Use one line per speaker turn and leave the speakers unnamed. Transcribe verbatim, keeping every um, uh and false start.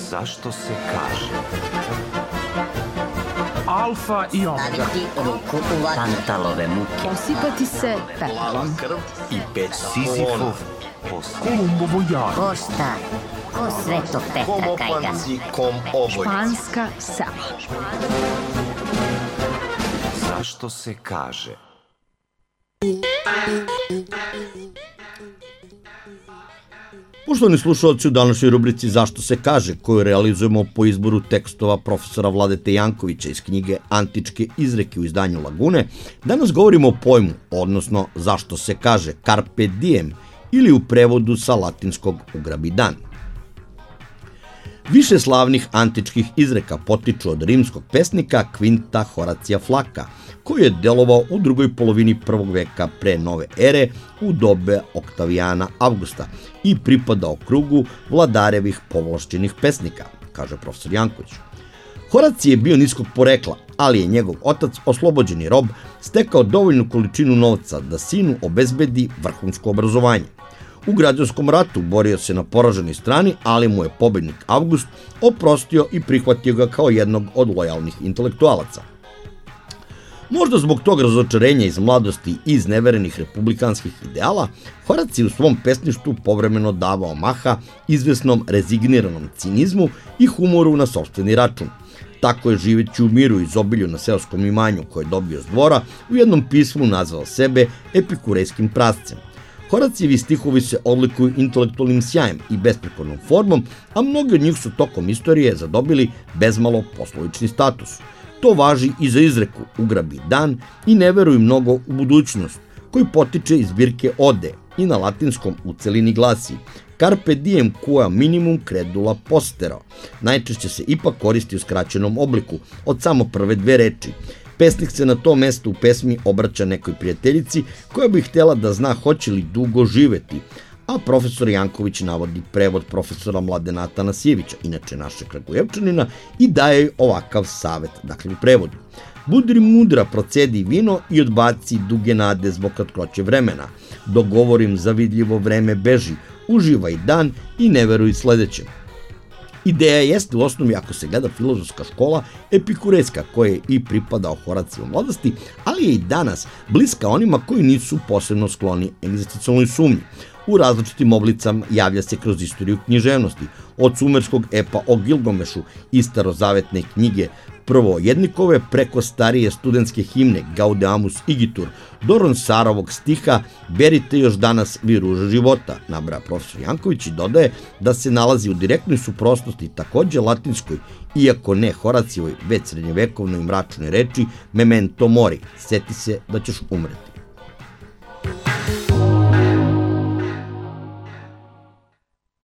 Zašto se kaže?
Alfa i omega.
Staviti ruku u vatru.
Tantalove muke.
Posipati se pepelom.
Krv i peć Sizifov posao.
Kolumbovo jaro.
Ko šta? Ko Svetog Petra Kajgana.
Španska sela.
Zašto se kaže?
Poštovani slušalci, u današnjoj rubrici Zašto se kaže, koju realizujemo po izboru tekstova profesora Vladete Jankovića iz knjige Antičke izreke u izdanju Lagune, danas govorimo o pojmu, odnosno zašto se kaže carpe diem ili u prevodu sa latinskog ugrabi dan. Više slavnih antičkih izreka potiču od rimskog pesnika Quinta Horacija Flaka, koji je delovao u drugoj polovini prvog veka pre nove ere u dobe Oktavijana Avgusta i pripadao krugu vladarevih povlašćenih pesnika, kaže profesor Janković. Horacije je bio niskog porekla, ali je njegov otac, oslobođeni rob, stekao dovoljnu količinu novca da sinu obezbedi vrhunsko obrazovanje. U građanskom ratu borio se na poraženoj strani, ali mu je pobednik Avgust oprostio i prihvatio ga kao jednog od lojalnih intelektualaca. Možda zbog tog razočarenja iz mladosti i izneverenih republikanskih ideala, Horacije u svom pesništvu povremeno davao maha izvesnom rezigniranom cinizmu i humoru na sopstveni račun. Tako je, živeći u miru i izobilju na seoskom imanju koje je dobio s dvora, u jednom pismu nazvao sebe epikurejskim prascem. Horacijevi stihovi se odlikuju intelektualnim sjajem i besprekornom formom, a mnogi od njih su tokom istorije zadobili bezmalo poslovični status. To važi i za izreku ugrabi dan i ne veruj mnogo u budućnost, koji potiče iz zbirke Ode i na latinskom u celini glasi carpe diem quia minimum credula postero. Najčešće se ipak koristi u skraćenom obliku od samo prve dve reči. Pesnik se na to mesto u pesmi obraća nekoj prijateljici koja bi htjela da zna hoće li dugo živeti, a profesor Janković navodi prevod profesora Mladena Atanasijevića, inače našeg Kragujevčanina, i daje joj ovakav savet, dakle u prevodu. Budri mudra, procedi vino i odbaci duge nade zbog kratkoće vremena. Dogovorim zavidljivo vreme beži, uživaj dan i ne veruj sledećem. Ideja jeste u osnovi, ako se gleda filozofska škola, epikurejska, koja je i pripadao Horaciju u mladosti, ali je i danas bliska onima koji nisu posebno skloni egzistencijalnoj sumnji. U različitim oblicama javlja se kroz istoriju književnosti, od sumerskog epa o Gilgomešu i starozavetne knjige prvo jednikove preko starije studentske himne Gaudeamus igitur do Ronsarovog stiha Berite još danas vi ruže života, nabraja profesor Janković i dodaje da se nalazi u direktnoj suprotnosti takođe latinskoj, iako ne Horacijevoj, već srednjevekovnoj mračnoj reči memento mori, seti se da ćeš umreti.